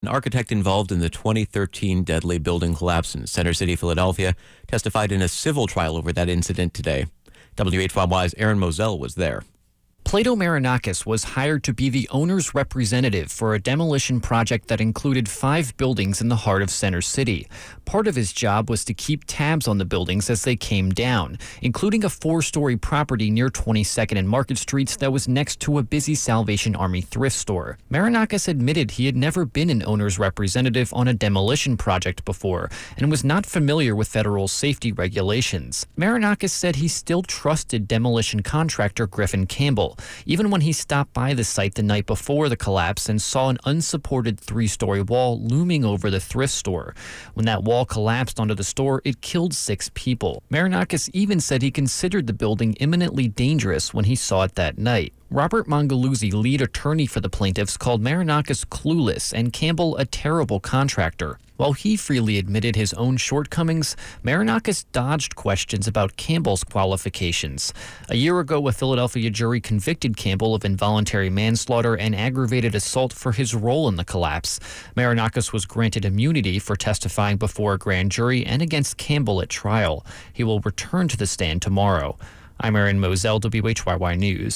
An architect involved in the 2013 deadly building collapse in Center City, Philadelphia, testified in a civil trial over that incident today. WHYY's Aaron Moselle was there. Plato Marinakis was hired to be the owner's representative for a demolition project that included 5 buildings in the heart of Center City. Part of his job was to keep tabs on the buildings as they came down, including a 4-story property near 22nd and Market Streets that was next to a busy Salvation Army thrift store. Marinakis admitted he had never been an owner's representative on a demolition project before and was not familiar with federal safety regulations. Marinakis said he still trusted demolition contractor Griffin Campbell, even when he stopped by the site the night before the collapse and saw an unsupported 3-story wall looming over the thrift store. When that wall collapsed onto the store, it killed 6 people. Marinakis even said he considered the building imminently dangerous when he saw it that night. Robert Mongaluzzi, lead attorney for the plaintiffs, called Marinakis clueless and Campbell a terrible contractor. While he freely admitted his own shortcomings, Marinakis dodged questions about Campbell's qualifications. A year ago, a Philadelphia jury convicted Campbell of involuntary manslaughter and aggravated assault for his role in the collapse. Marinakis was granted immunity for testifying before a grand jury and against Campbell at trial. He will return to the stand tomorrow. I'm Aaron Moselle, WHYY News.